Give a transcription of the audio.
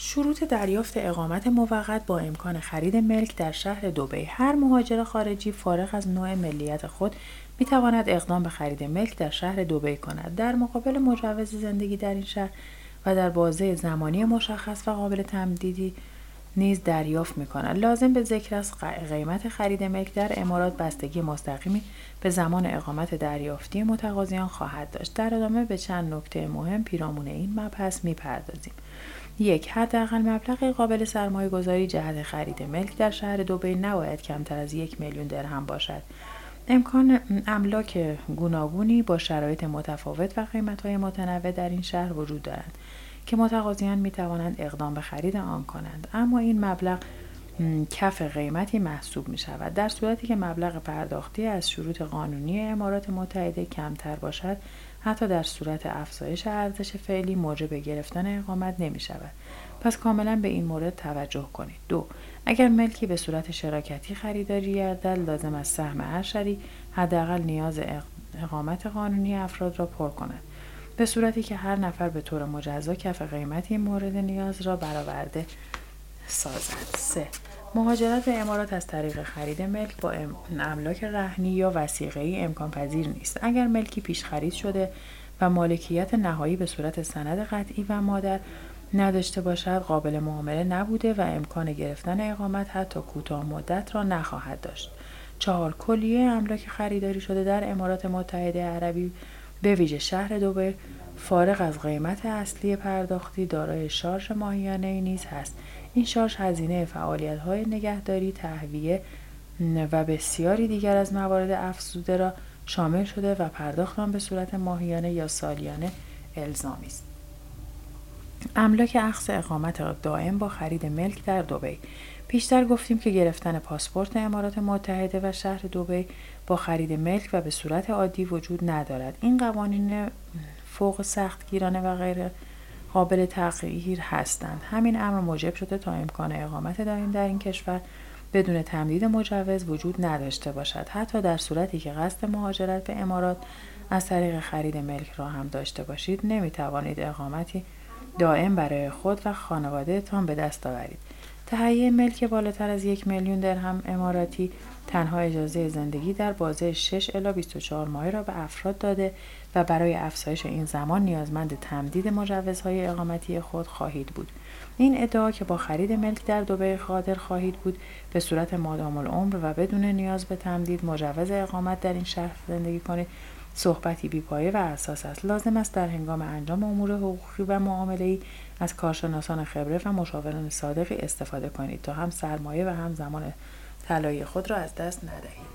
شروط دریافت اقامت موقت با امکان خرید ملک در شهر دبی. هر مهاجر خارجی فارغ از نوع ملیت خود می‌تواند اقدام به خرید ملک در شهر دبی کند. در مقابل مجوز زندگی در این شهر و در بازه زمانی مشخص و قابل تمدیدی نیز دریافت می‌کند. لازم به ذکر است قیمت خرید ملک در امارات بستگی مستقیمی به زمان اقامت دریافتی متقاضیان خواهد داشت. در ادامه به چند نکته مهم پیرامون این مبحث می‌پردازیم. 1. حداقل مبلغ قابل سرمایه‌گذاری جهت خرید ملک در شهر دبی نباید کمتر از 1,000,000 درهم باشد. امکان املاک گوناگونی با شرایط متفاوت و قیمت‌های متنوع در این شهر وجود دارد که متقاضیان می‌توانند اقدام به خرید آن کنند، اما این مبلغ کف قیمتی محسوب می‌شود. در صورتی که مبلغ پرداختی از شروط قانونی امارات متحده کمتر باشد، حتی در صورت افزایش ارزش فعلی موجب گرفتن اقامت نمی‌شود. پس کاملا به این مورد توجه کنید. 2. اگر ملکی به صورت شراکتی خریداری گردد، لازم است سهم هر شریک حداقل نیاز اقامت قانونی افراد را پر کند، به صورتی که هر نفر به طور مجزا کف قیمتی مورد نیاز را برآورده سازد. 3. مهاجرت به امارات از طریق خرید ملک با املاک رهنی یا وثیقه‌ای امکان پذیر نیست. اگر ملکی پیش خرید شده و مالکیت نهایی به صورت سند قطعی و مادر نداشته باشد، قابل معامله نبوده و امکان گرفتن اقامت حتی کوتاه مدت را نخواهد داشت. 4. کلیه املاک خریداری شده در امارات متحده عربی به ویژه شهر دبی فارغ از قیمت اصلی پرداختی دارای شارژ ماهیانه‌ای نیز هست. این شارژ هزینه فعالیت‌های نگهداری، تهویه و بسیاری دیگر از موارد افزوده را شامل شده و پرداخت آن به صورت ماهیانه یا سالیانه الزامی است. املاک اخذ اقامت دائم با خرید ملک در دبی. پیشتر گفتیم که گرفتن پاسپورت امارات متحده و شهر دبی با خرید ملک و به صورت عادی وجود ندارد. این قوانین فوق سختگیرانه و غیر قابل تغییر هستند. همین امر موجب شده تا امکان اقامت دائم در این کشور بدون تمدید مجوز وجود نداشته باشد. حتی در صورتی که قصد مهاجرت به امارات از طریق خرید ملک را هم داشته باشید، نمی‌توانید اقامتی دائم برای خود و خانواده‌تان به دست آورید. تهیه ملک بالاتر از 1,000,000 درهم اماراتی تنها اجازه زندگی در بازه 6 الی 24 ماهه را به افراد داده و برای افزایش این زمان نیازمند تمدید مجوزهای اقامتی خود خواهید بود. این ادعا که با خرید ملک در دبی قادر خواهید بود به صورت مادام العمر و بدون نیاز به تمدید مجوز اقامت در این شهر زندگی کنید، صحبتی بی‌پایه و اساس است. لازم است در هنگام انجام امور حقوقی و معامله‌ای از کارشناسان خبره و مشاوران صادقی استفاده کنید تا هم سرمایه و هم زمان طلایی خود را از دست ندهید.